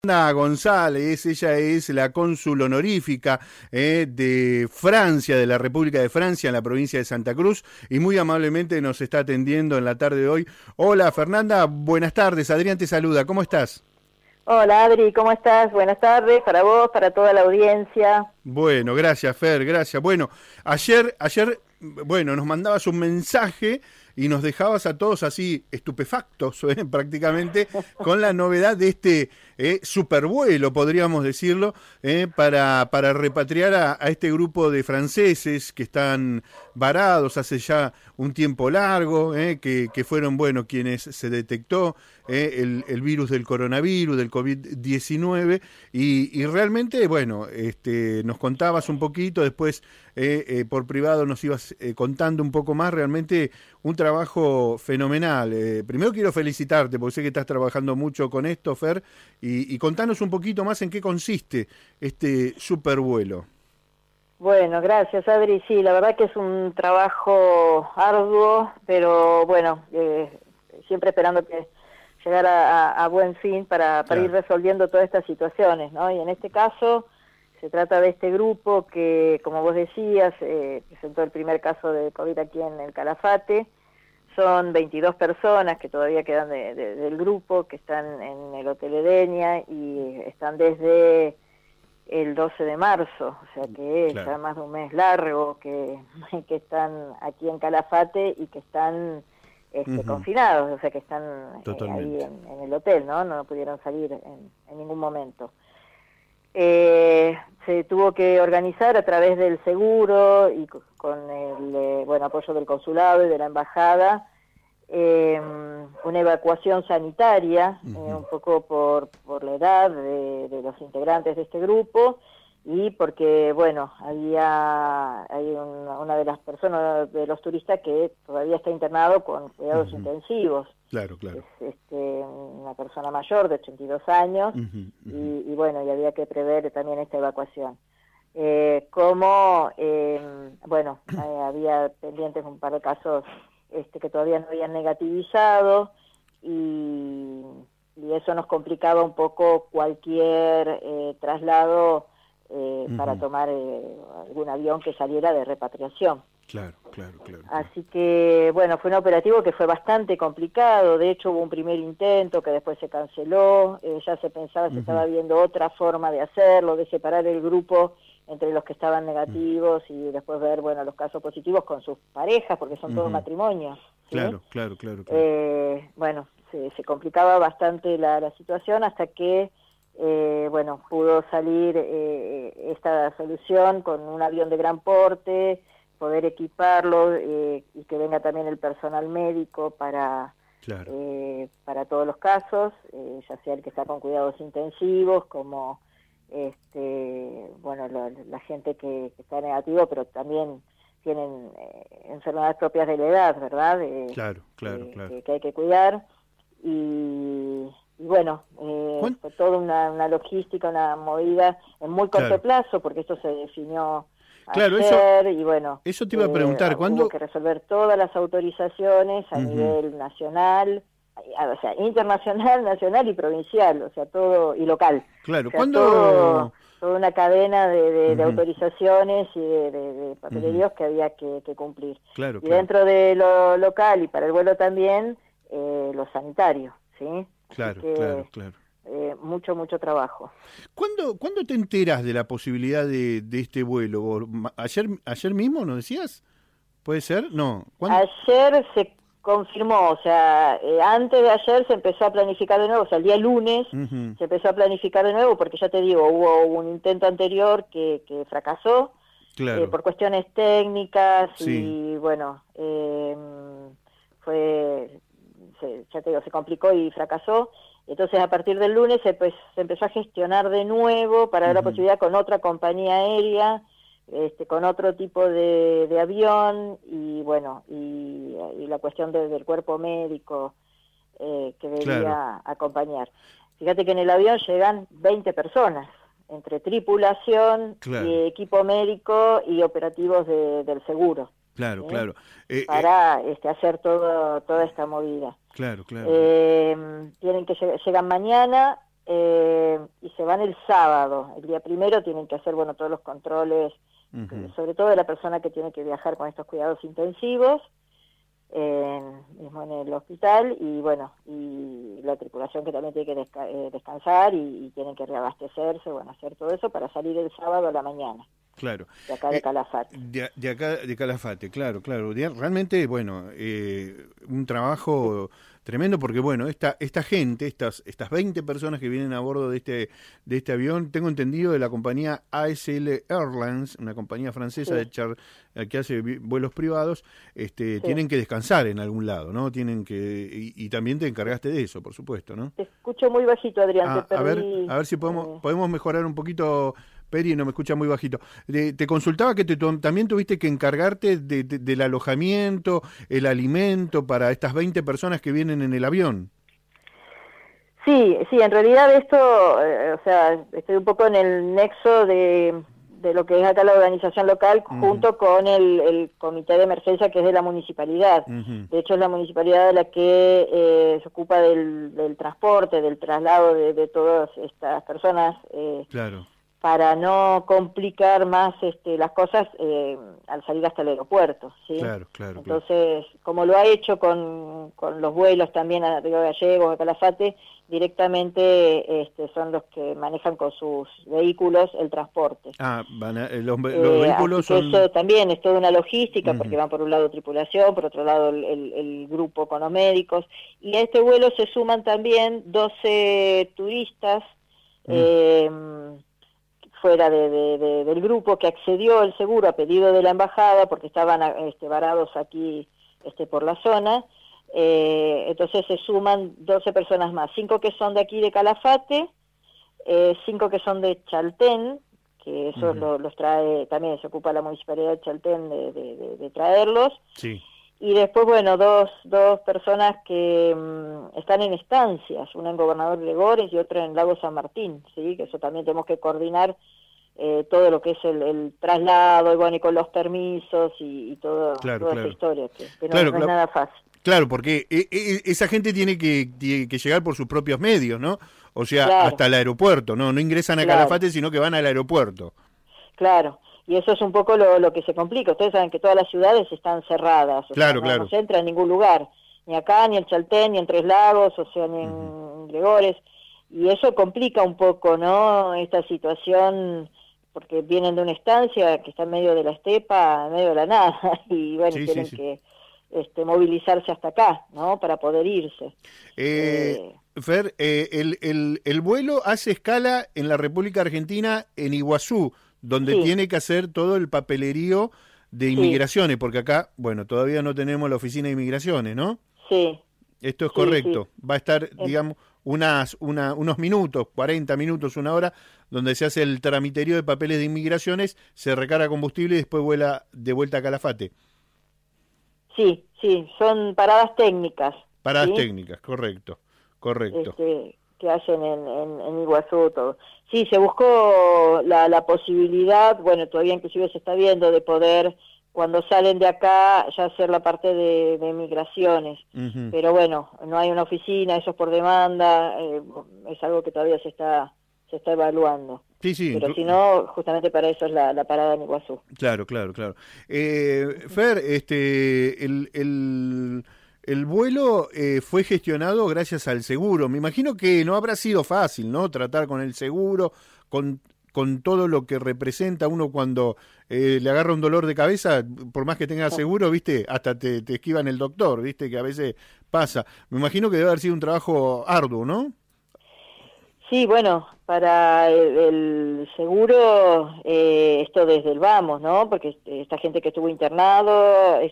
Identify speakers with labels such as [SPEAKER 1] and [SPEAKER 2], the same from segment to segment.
[SPEAKER 1] Ana González, ella es la cónsul honorífica de Francia, de la República de Francia, en la provincia de Santa Cruz, y muy amablemente nos está atendiendo en la tarde de hoy. Hola Fernanda, buenas tardes, Adrián te saluda, ¿cómo estás?
[SPEAKER 2] Hola Adri, ¿cómo estás? Buenas tardes para vos, para toda la audiencia.
[SPEAKER 1] Bueno, gracias Fer, gracias. Bueno, bueno, nos mandabas un mensaje y nos dejabas a todos así estupefactos prácticamente con la novedad de este supervuelo, podríamos decirlo, para repatriar a este grupo de franceses que están varados hace ya un tiempo largo, que fueron, bueno, quienes se detectó el virus del coronavirus, del COVID-19, y realmente, bueno, nos contabas un poquito, después por privado nos ibas contando un poco más, realmente un trabajo fenomenal. Primero quiero felicitarte, porque sé que estás trabajando mucho con esto, Fer, y contanos un poquito más en qué consiste este supervuelo.
[SPEAKER 2] Bueno, gracias Adri, sí, la verdad que es un trabajo arduo, pero bueno, siempre esperando que llegar a buen fin para
[SPEAKER 1] Claro.
[SPEAKER 2] ir resolviendo todas estas situaciones, ¿no? Y en este caso se trata de este grupo que, como vos decías, presentó el primer caso de COVID aquí en el Calafate. Son 22 personas que todavía quedan del grupo, que están en el Hotel Edenia y están desde el 12 de marzo, o sea que
[SPEAKER 1] Claro.
[SPEAKER 2] ya más de un mes largo que están aquí en Calafate y que están confinados, o sea que están ahí
[SPEAKER 1] Totalmente.
[SPEAKER 2] en el hotel, no pudieron salir en ningún momento. Se tuvo que organizar a través del seguro y con el apoyo del consulado y de la embajada una evacuación sanitaria, un poco por la edad de los integrantes de este grupo y porque, bueno, hay una de las personas, de los turistas que todavía está internado con cuidados intensivos.
[SPEAKER 1] Claro, claro.
[SPEAKER 2] Es una persona mayor de 82 años y bueno, y había que prever también esta evacuación. Había pendientes un par de casos que todavía no habían negativizado y eso nos complicaba un poco cualquier traslado para tomar algún avión que saliera de repatriación.
[SPEAKER 1] Claro, claro, claro.
[SPEAKER 2] Así que, bueno, fue un operativo que fue bastante complicado. De hecho, hubo un primer intento que después se canceló. Ya se pensaba, se estaba viendo otra forma de hacerlo, de separar el grupo entre los que estaban negativos y después ver, bueno, los casos positivos con sus parejas, porque son todos matrimonios, ¿sí?
[SPEAKER 1] Claro, claro.
[SPEAKER 2] Se complicaba bastante la situación hasta que, pudo salir esta solución con un avión de gran porte, poder equiparlo y que venga también el personal médico para todos los casos, ya sea el que está con cuidados intensivos, como la gente que está negativo, pero también tienen enfermedades propias de la edad, ¿verdad?
[SPEAKER 1] Claro.
[SPEAKER 2] Que hay que cuidar fue toda una logística, una movida en muy corto plazo, porque esto se definió ayer y bueno,
[SPEAKER 1] eso te iba a preguntar, ¿cuándo?
[SPEAKER 2] Hubo que resolver todas las autorizaciones a nivel nacional, o sea, internacional, nacional y provincial, o sea, todo, y local.
[SPEAKER 1] Claro,
[SPEAKER 2] o sea,
[SPEAKER 1] ¿cuándo?
[SPEAKER 2] toda una cadena de autorizaciones y de papeleríos que había que cumplir.
[SPEAKER 1] Claro,
[SPEAKER 2] y dentro de lo local y para el vuelo también, lo sanitario, ¿sí?
[SPEAKER 1] Claro.
[SPEAKER 2] Mucho trabajo.
[SPEAKER 1] ¿Cuándo te enteras de la posibilidad de este vuelo? ¿Vos, ayer mismo nos decías? ¿Puede ser? No. ¿Cuándo?
[SPEAKER 2] Ayer se confirmó, o sea, antes de ayer se empezó a planificar de nuevo, o sea, el día lunes se empezó a planificar de nuevo, porque ya te digo, hubo un intento anterior que fracasó, por cuestiones técnicas y bueno, se complicó y fracasó. Entonces a partir del lunes se empezó a gestionar de nuevo para ver la posibilidad con otra compañía aérea, con otro tipo de avión y bueno, y la cuestión del cuerpo médico que debía acompañar. Fíjate que en el avión llegan 20 personas, entre tripulación y equipo médico y operativos del seguro.
[SPEAKER 1] Claro.
[SPEAKER 2] Para hacer toda esta movida. Tienen que llegan mañana y se van el sábado. El día primero tienen que hacer, bueno, todos los controles, sobre todo de la persona que tiene que viajar con estos cuidados intensivos, mismo en el hospital, y bueno, y la tripulación que también tiene que descansar y tienen que reabastecerse, bueno, hacer todo eso para salir el sábado a la mañana.
[SPEAKER 1] Claro.
[SPEAKER 2] De acá de Calafate.
[SPEAKER 1] De acá de Calafate, claro, claro. Realmente, bueno, un trabajo tremendo porque, bueno, esta gente, estas 20 personas que vienen a bordo de este avión, tengo entendido de la compañía ASL Airlines, una compañía francesa que hace vuelos privados, tienen que descansar en algún lado, ¿no? Tienen que y también te encargaste de eso, por supuesto, ¿no?
[SPEAKER 2] Te escucho muy bajito, Adrián, te perdí.
[SPEAKER 1] A ver si podemos mejorar un poquito. Peri, no me escucha muy bajito. Te consultaba que también tuviste que encargarte del alojamiento, el alimento para estas 20 personas que vienen en el avión.
[SPEAKER 2] Sí, en realidad esto, o sea, estoy un poco en el nexo de lo que es acá la organización local, junto con el comité de emergencia que es de la municipalidad. De hecho, es la municipalidad la que se ocupa del transporte, del traslado de todas estas personas.
[SPEAKER 1] Claro.
[SPEAKER 2] Para no complicar más las cosas al salir hasta el aeropuerto, ¿sí?
[SPEAKER 1] Claro.
[SPEAKER 2] Entonces, como lo ha hecho con los vuelos también a Río Gallegos, a Calafate, directamente son los que manejan con sus vehículos el transporte.
[SPEAKER 1] Los vehículos son...
[SPEAKER 2] Eso también es toda una logística, porque van por un lado tripulación, por otro lado el grupo con los médicos, y a este vuelo se suman también 12 turistas, fuera del grupo, que accedió el seguro a pedido de la embajada porque estaban varados aquí por la zona. Entonces se suman 12 personas más, 5 que son de aquí de Calafate, 5 que son de Chaltén, que esos los trae, también se ocupa la municipalidad de Chaltén de traerlos.
[SPEAKER 1] Sí.
[SPEAKER 2] Y después, bueno, dos personas que están en estancias, una en Gobernador Gregores y otra en Lago San Martín, ¿sí? Que eso también tenemos que coordinar todo lo que es el traslado, y bueno, y con los permisos y toda esa historia, que no es nada fácil.
[SPEAKER 1] Claro, porque esa gente tiene que llegar por sus propios medios, ¿no? O sea, hasta el aeropuerto, no ingresan a Calafate, sino que van al aeropuerto.
[SPEAKER 2] Claro. Y eso es un poco lo que se complica. Ustedes saben que todas las ciudades están cerradas. O sea, no se entra en ningún lugar. Ni acá, ni en Chaltén, ni en Tres Lagos, o sea, ni en Gregores. Y eso complica un poco, ¿no? Esta situación, porque vienen de una estancia que está en medio de la estepa, en medio de la nada. Y bueno, tienen que movilizarse hasta acá, ¿no? Para poder irse.
[SPEAKER 1] Fer, el vuelo hace escala en la República Argentina, en Iguazú, donde tiene que hacer todo el papelerío de inmigraciones, porque acá, bueno, todavía no tenemos la oficina de inmigraciones, ¿no?
[SPEAKER 2] Sí.
[SPEAKER 1] Esto es correcto. Va a estar, digamos, unos minutos, 40 minutos, una hora, donde se hace el tramiterío de papeles de inmigraciones, se recarga combustible y después vuela de vuelta a Calafate.
[SPEAKER 2] Sí, son paradas técnicas.
[SPEAKER 1] Paradas técnicas, correcto.
[SPEAKER 2] Que hacen en Iguazú todo. Sí, se buscó la posibilidad, bueno, todavía inclusive se está viendo, de poder, cuando salen de acá, ya hacer la parte de migraciones. Pero bueno, no hay una oficina, eso es por demanda, es algo que todavía se está evaluando.
[SPEAKER 1] Sí.
[SPEAKER 2] Pero si no, justamente para eso es la parada en Iguazú.
[SPEAKER 1] Claro. Fer, el vuelo fue gestionado gracias al seguro. Me imagino que no habrá sido fácil, ¿no? Tratar con el seguro, con todo lo que representa uno cuando le agarra un dolor de cabeza, por más que tenga seguro, ¿viste? Hasta te esquivan el doctor, ¿viste? Que a veces pasa. Me imagino que debe haber sido un trabajo arduo, ¿no?
[SPEAKER 2] Sí, bueno, para el seguro, esto desde el vamos, ¿no? Porque esta gente que estuvo internados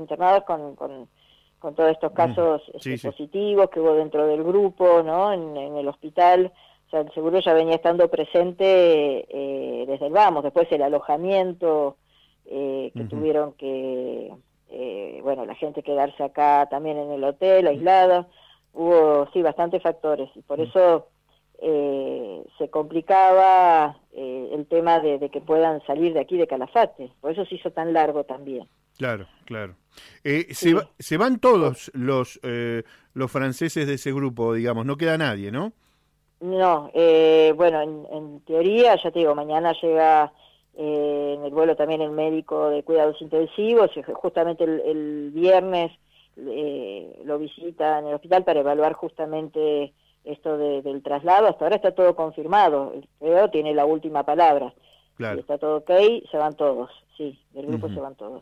[SPEAKER 2] con todos estos casos positivos que hubo dentro del grupo, ¿no? En el hospital, o sea, el seguro ya venía estando presente desde el vamos. Después el alojamiento, que tuvieron que, la gente quedarse acá también en el hotel, aislada. Hubo, bastantes factores, y por eso se complicaba el tema de que puedan salir de aquí de Calafate. Por eso se hizo tan largo también.
[SPEAKER 1] Claro. Se van todos los franceses de ese grupo, digamos, no queda nadie, ¿no?
[SPEAKER 2] No, bueno, en teoría, ya te digo, mañana llega en el vuelo también el médico de cuidados intensivos, y justamente el viernes lo visita en el hospital para evaluar justamente esto del traslado. Hasta ahora está todo confirmado, el CEO tiene la última palabra. Si
[SPEAKER 1] Claro.
[SPEAKER 2] está todo ok, se van todos, sí, del grupo se van todos.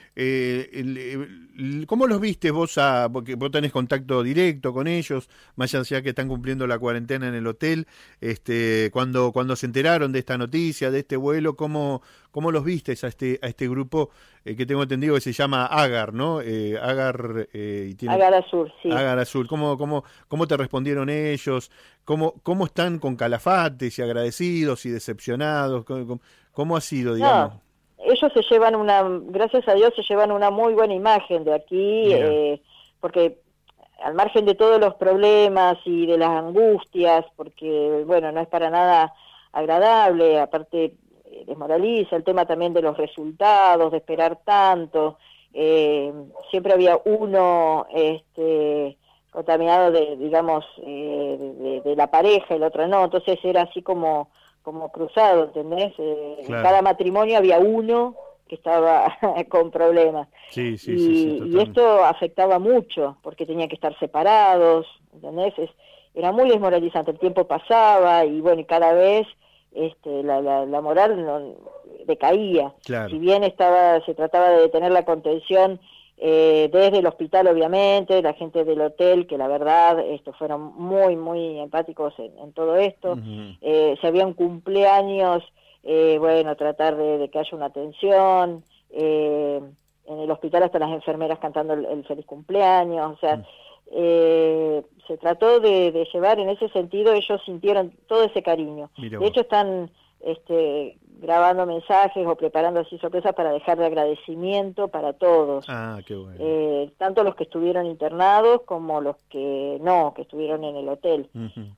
[SPEAKER 1] ¿Cómo los viste vos, porque vos tenés contacto directo con ellos, más allá que están cumpliendo la cuarentena en el hotel, cuando se enteraron de esta noticia, de este vuelo, cómo los vistes a este grupo que tengo entendido que se llama Agar, ¿no? Agar, y tiene
[SPEAKER 2] Agar Azul, sí.
[SPEAKER 1] Agar Azul. ¿Cómo te respondieron ellos? ¿Cómo están con Calafate, y agradecidos y decepcionados? ¿Cómo ha sido, digamos?
[SPEAKER 2] No, ellos se llevan gracias a Dios se llevan una muy buena imagen de aquí,
[SPEAKER 1] Mira.
[SPEAKER 2] porque al margen de todos los problemas y de las angustias, porque bueno, no es para nada agradable, aparte desmoraliza el tema también de los resultados, de esperar tanto, siempre había uno contaminado digamos, de la pareja, el otro no, entonces era así como cruzado, ¿entendés? En
[SPEAKER 1] Claro.
[SPEAKER 2] cada matrimonio había uno que estaba con problemas.
[SPEAKER 1] Sí, sí, sí, sí,
[SPEAKER 2] Y
[SPEAKER 1] totalmente.
[SPEAKER 2] esto afectaba mucho, porque tenían que estar separados, ¿entendés? Era muy desmoralizante, el tiempo pasaba y bueno, y cada vez la moral decaía.
[SPEAKER 1] Claro.
[SPEAKER 2] Si bien se trataba de detener la contención desde el hospital, obviamente, la gente del hotel, que la verdad fueron muy, muy empáticos en todo esto.
[SPEAKER 1] Ujú.
[SPEAKER 2] Si había un cumpleaños, bueno, tratar de que haya una atención. En el hospital hasta las enfermeras cantando el feliz cumpleaños. O sea, se trató de llevar en ese sentido, ellos sintieron todo ese cariño.
[SPEAKER 1] Mira
[SPEAKER 2] De
[SPEAKER 1] vos.
[SPEAKER 2] hecho, están grabando mensajes o preparando así sorpresas para dejar de agradecimiento para todos,
[SPEAKER 1] Ah, qué bueno.
[SPEAKER 2] tanto los que estuvieron internados como los que no, que estuvieron en el hotel.
[SPEAKER 1] Ujú.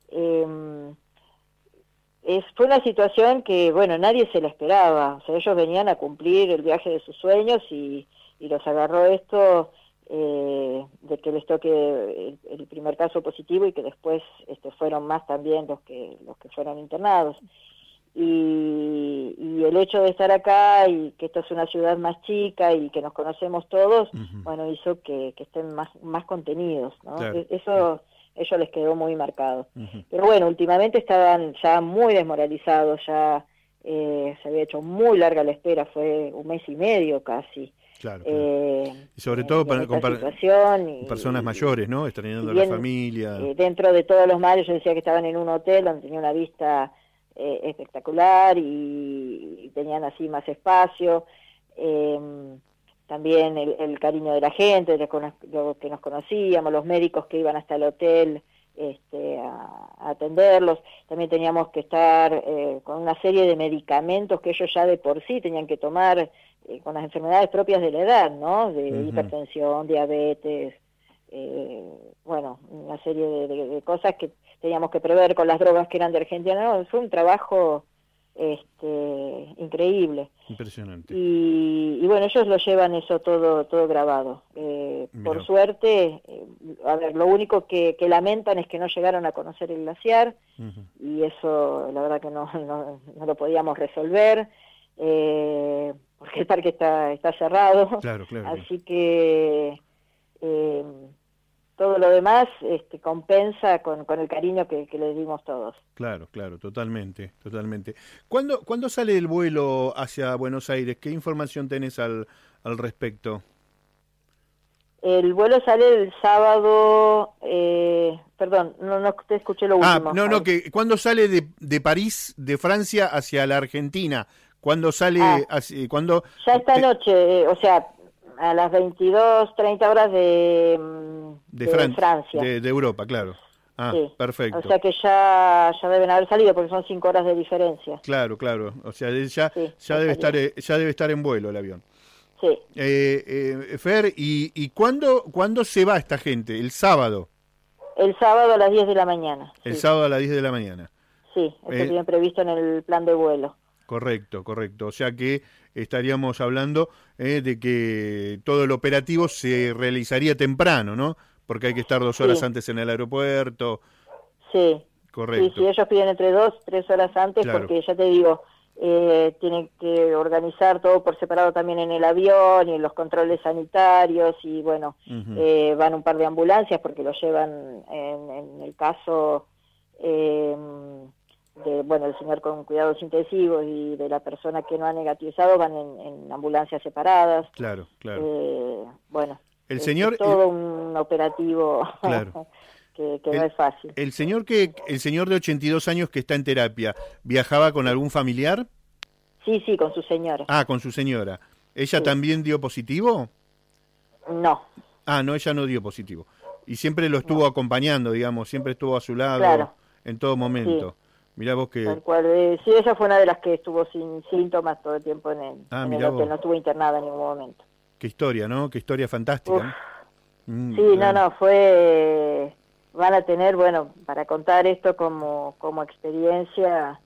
[SPEAKER 2] Fue una situación que, bueno, nadie se la esperaba, o sea, ellos venían a cumplir el viaje de sus sueños y los agarró esto de que les toque el primer caso positivo y que después fueron más también los que fueron internados. Y el hecho de estar acá y que esto es una ciudad más chica y que nos conocemos todos,
[SPEAKER 1] Ujú.
[SPEAKER 2] bueno, hizo que estén más contenidos, ¿no?
[SPEAKER 1] Claro.
[SPEAKER 2] Eso ellos les quedó muy marcado.
[SPEAKER 1] Ujú.
[SPEAKER 2] Pero bueno, últimamente estaban ya muy desmoralizados, ya se había hecho muy larga la espera, fue 1 mes y medio casi.
[SPEAKER 1] Claro, claro. Y sobre todo
[SPEAKER 2] En esta
[SPEAKER 1] con
[SPEAKER 2] situación
[SPEAKER 1] personas mayores, ¿no? Extrañando
[SPEAKER 2] si
[SPEAKER 1] a la
[SPEAKER 2] bien
[SPEAKER 1] familia.
[SPEAKER 2] dentro de todos los males yo decía que estaban en un hotel donde tenía una vista espectacular y tenían así más espacio, también el cariño de la gente, los que nos conocíamos, los médicos que iban hasta el hotel a atenderlos, también teníamos que estar con una serie de medicamentos que ellos ya de por sí tenían que tomar con las enfermedades propias de la edad, ¿no? De hipertensión, diabetes, bueno, una serie de cosas que teníamos que prever con las drogas que eran de Argentina. No, fue un trabajo increíble.
[SPEAKER 1] Impresionante.
[SPEAKER 2] Y bueno, ellos lo llevan eso todo grabado. Por suerte, a ver, lo único que lamentan es que no llegaron a conocer el glaciar, y eso la verdad que no lo podíamos resolver, porque el parque está cerrado.
[SPEAKER 1] Claro, claro.
[SPEAKER 2] Así que todo lo demás compensa con el cariño que le dimos todos.
[SPEAKER 1] Claro, claro, totalmente, totalmente. ¿Cuándo sale el vuelo hacia Buenos Aires? ¿Qué información tenés al respecto?
[SPEAKER 2] El vuelo sale el sábado, perdón, no te escuché lo último.
[SPEAKER 1] Que ¿cuándo sale de París, de Francia, hacia la Argentina? ¿Cuándo sale? ¿Cuándo?
[SPEAKER 2] Ya esta noche, o sea, a las 22:30 horas de Francia.
[SPEAKER 1] De Europa, claro.
[SPEAKER 2] Sí.
[SPEAKER 1] Perfecto.
[SPEAKER 2] O sea que ya deben haber salido porque son 5 horas de diferencia.
[SPEAKER 1] Claro, claro. O sea, ya debe estar en vuelo el avión.
[SPEAKER 2] Sí.
[SPEAKER 1] Fer, ¿y cuándo se va esta gente? ¿El sábado?
[SPEAKER 2] El sábado a las 10 de la mañana.
[SPEAKER 1] El sábado a las 10 de la mañana.
[SPEAKER 2] Sí, eso tiene previsto en el plan de vuelo.
[SPEAKER 1] Correcto. O sea que estaríamos hablando de que todo el operativo se realizaría temprano, ¿no? Porque hay que estar 2 horas antes en el aeropuerto.
[SPEAKER 2] Sí.
[SPEAKER 1] Correcto.
[SPEAKER 2] Sí, sí, ellos piden entre 2-3 horas antes,
[SPEAKER 1] Claro.
[SPEAKER 2] porque ya te digo, tienen que organizar todo por separado también en el avión y en los controles sanitarios y bueno, van un par de ambulancias porque lo llevan en el caso de, bueno, el señor con cuidados intensivos y de la persona que no ha negativizado, van en ambulancias separadas.
[SPEAKER 1] Claro, claro.
[SPEAKER 2] Bueno,
[SPEAKER 1] El señor...
[SPEAKER 2] es todo un operativo
[SPEAKER 1] Claro.
[SPEAKER 2] que no es fácil.
[SPEAKER 1] El señor de 82 años que está en terapia, ¿viajaba con algún familiar?
[SPEAKER 2] Sí, sí, con su señora.
[SPEAKER 1] Ah, con su señora. ¿Ella también dio positivo?
[SPEAKER 2] No.
[SPEAKER 1] Ah, no, ella no dio positivo. Y siempre lo estuvo acompañando, digamos, siempre estuvo a su lado,
[SPEAKER 2] claro,
[SPEAKER 1] en todo momento.
[SPEAKER 2] Sí.
[SPEAKER 1] Mirá vos que...
[SPEAKER 2] Tal cual. Sí, ella fue una de las que estuvo sin síntomas todo el tiempo en el
[SPEAKER 1] mirá
[SPEAKER 2] hotel,
[SPEAKER 1] vos.
[SPEAKER 2] no estuvo internada en ningún momento.
[SPEAKER 1] Qué historia, ¿no? Qué historia fantástica. ¿No?
[SPEAKER 2] Sí, no, fue... Van a tener, bueno, para contar esto como experiencia,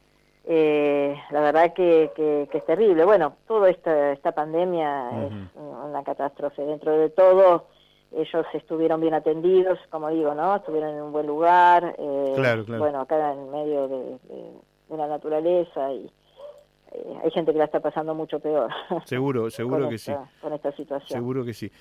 [SPEAKER 2] la verdad que es terrible. Bueno, toda esta pandemia es una catástrofe. Dentro de todo, ellos estuvieron bien atendidos, como digo, ¿no? Estuvieron en un buen lugar,
[SPEAKER 1] Claro.
[SPEAKER 2] bueno, acá en medio de la naturaleza y hay gente que la está pasando mucho peor.
[SPEAKER 1] Seguro que sí.
[SPEAKER 2] Con esta situación.
[SPEAKER 1] Seguro que sí.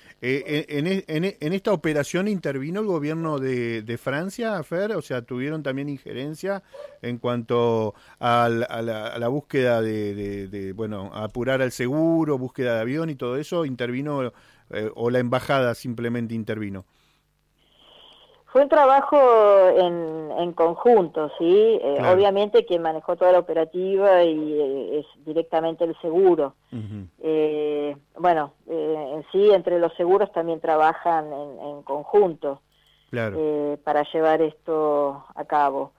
[SPEAKER 1] En esta operación intervino el gobierno de Francia, Fer, o sea, tuvieron también injerencia en cuanto a la búsqueda de bueno, apurar al seguro, búsqueda de avión y todo eso, intervino o la embajada simplemente intervino.
[SPEAKER 2] Fue un trabajo en conjunto, ¿sí?
[SPEAKER 1] Claro.
[SPEAKER 2] Obviamente quien manejó toda la operativa y es directamente el seguro. Bueno, en sí, entre los seguros también trabajan en conjunto,
[SPEAKER 1] claro.
[SPEAKER 2] para llevar esto a cabo.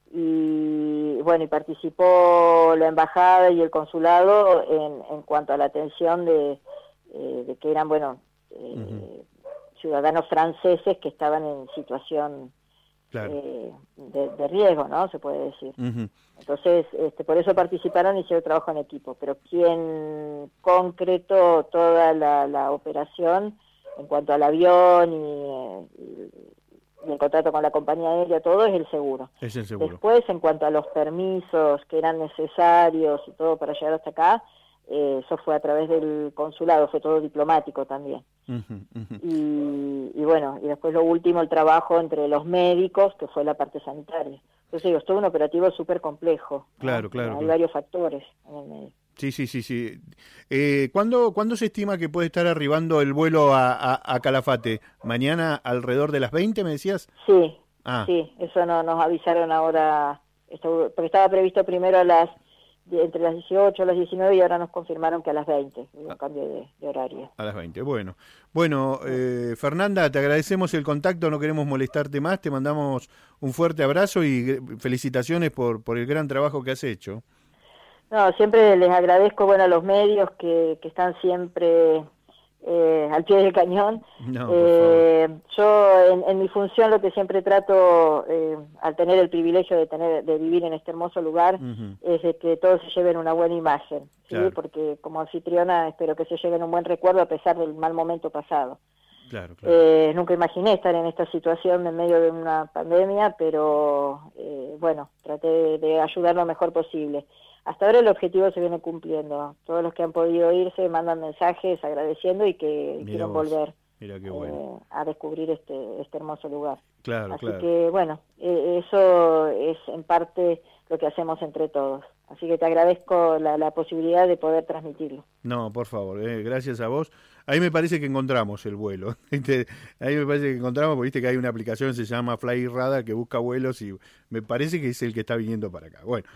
[SPEAKER 2] Y bueno, y participó la embajada y el consulado en cuanto a la atención de que eran, bueno... ciudadanos franceses que estaban en situación
[SPEAKER 1] claro.
[SPEAKER 2] de riesgo, ¿no? Se puede decir. Entonces, por eso participaron y hicieron trabajo en equipo. Pero quien concretó toda la operación en cuanto al avión y el contrato con la compañía aérea, todo es el seguro.
[SPEAKER 1] Es el seguro.
[SPEAKER 2] Después, en cuanto a los permisos que eran necesarios y todo para llegar hasta acá, eso fue a través del consulado, fue todo diplomático también. Y bueno, y después lo último, el trabajo entre los médicos, que fue la parte sanitaria. Entonces digo, es todo un operativo súper complejo.
[SPEAKER 1] Claro,
[SPEAKER 2] ¿no?
[SPEAKER 1] claro.
[SPEAKER 2] Hay varios factores en el medio.
[SPEAKER 1] Sí. ¿Cuándo se estima que puede estar arribando el vuelo a Calafate? ¿Mañana alrededor de las 20, me decías?
[SPEAKER 2] Sí, sí, eso nos avisaron ahora, porque estaba previsto primero entre las 18 a las 19 y ahora nos confirmaron que a las 20, un cambio de horario.
[SPEAKER 1] A las 20, bueno. Bueno, Fernanda, te agradecemos el contacto, no queremos molestarte más, te mandamos un fuerte abrazo y felicitaciones por el gran trabajo que has hecho.
[SPEAKER 2] No, siempre les agradezco, bueno, a los medios que están siempre al pie del cañón.
[SPEAKER 1] No,
[SPEAKER 2] yo en mi función lo que siempre trato, al tener el privilegio de vivir en este hermoso lugar, es de que todos se lleven una buena imagen, ¿sí?
[SPEAKER 1] Claro.
[SPEAKER 2] Porque como anfitriona espero que se lleven un buen recuerdo a pesar del mal momento pasado.
[SPEAKER 1] Claro.
[SPEAKER 2] Nunca imaginé estar en esta situación en medio de una pandemia, pero bueno, traté de ayudar lo mejor posible. Hasta ahora el objetivo se viene cumpliendo. Todos los que han podido irse mandan mensajes agradeciendo y que quieren volver a descubrir este hermoso lugar.
[SPEAKER 1] Claro,
[SPEAKER 2] Así que bueno, eso es en parte lo que hacemos entre todos. Así que te agradezco la posibilidad de poder transmitirlo.
[SPEAKER 1] No, por favor, gracias a vos. Ahí me parece que encontramos el vuelo. Ahí me parece que encontramos, porque viste que hay una aplicación que se llama Fly Radar que busca vuelos y me parece que es el que está viniendo para acá. Bueno,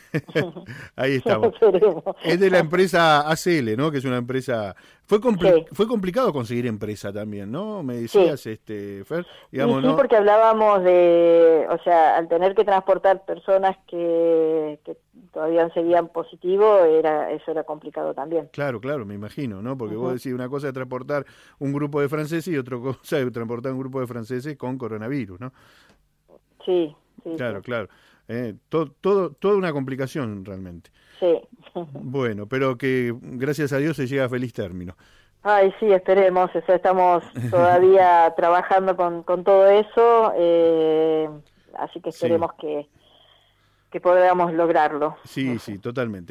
[SPEAKER 1] ahí estamos. Es de la empresa ACL, ¿no? Que es una empresa... Fue complicado conseguir empresa también, ¿no? Me decías, Fer. Digamos,
[SPEAKER 2] sí,
[SPEAKER 1] ¿no?
[SPEAKER 2] Porque hablábamos de... O sea, al tener que transportar personas que todavía seguían positivo, eso era complicado también.
[SPEAKER 1] Claro, me imagino, ¿no? Porque vos decís, una cosa es transportar un grupo de franceses y otra cosa es transportar un grupo de franceses con coronavirus, ¿no?
[SPEAKER 2] Sí.
[SPEAKER 1] Claro. Toda una complicación realmente.
[SPEAKER 2] Sí.
[SPEAKER 1] Bueno, pero que gracias a Dios se llega a feliz término.
[SPEAKER 2] Ay, sí, esperemos. O sea, estamos todavía trabajando con todo eso. así que esperemos que podamos lograrlo.
[SPEAKER 1] Sí, sí, totalmente.